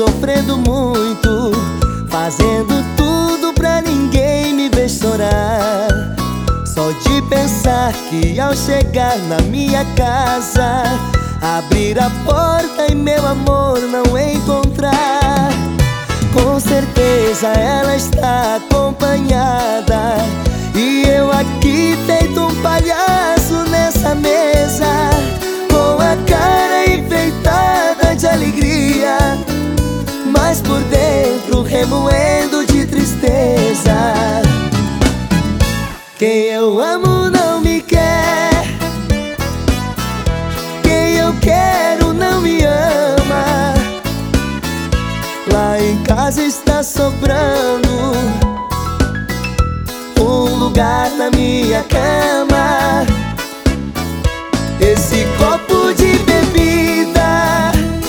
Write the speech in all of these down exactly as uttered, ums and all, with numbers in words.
sofrendo muito, fazendo tudo pra ninguém me ver chorar. Só de pensar que ao chegar na minha casa, abrir a porta e meu amor não encontrar. Com certeza ela está acompanhada, e eu aqui feito um palhaço nessa mesa, com a cara enfeitada de alegria, mas por dentro remoendo de tristeza. Quem eu amo não me quer, quem eu quero não me ama. Lá em casa está sobrando um lugar na minha cama. Esse copo de bebida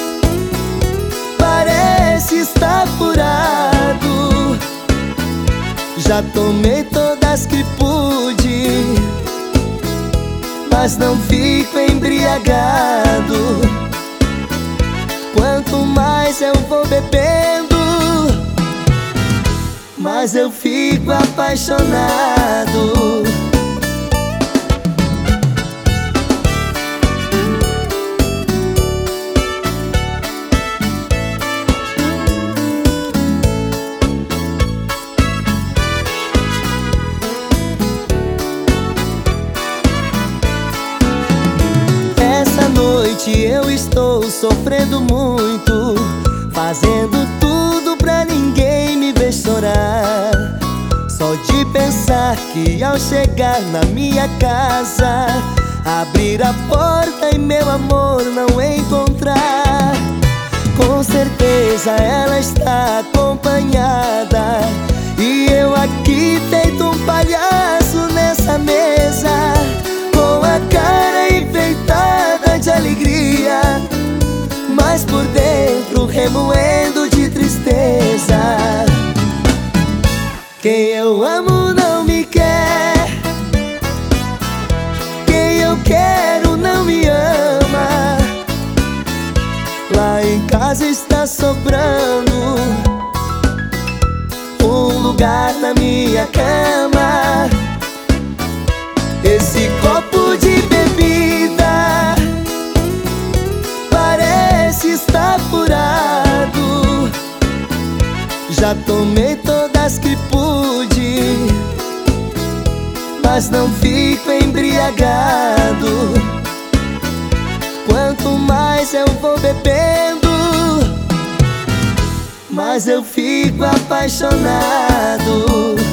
parece estar furado. Já tomei todas que pude, mas não fico embriagado. Quanto mais eu vou bebendo, mais eu fico apaixonado. Essa noite eu estou sofrendo muito, fazendo tudo pra ninguém me ver chorar. Só de pensar que ao chegar na minha casa, abrir a porta e meu amor não encontrar. Com certeza ela está acompanhada, e eu aqui feito um palhaço nessa mesa, com a cara enfeitada de alegria, mas por dentro remoendo de tristeza. Quem eu amo não me quer, quem eu quero não me ama. Lá em casa está sobrando um lugar na minha cama. Esse copo de bebida parece estar furado. Já tomei todas que pude, mas não fico embriagado. Quanto mais eu vou bebendo, mais eu fico apaixonado.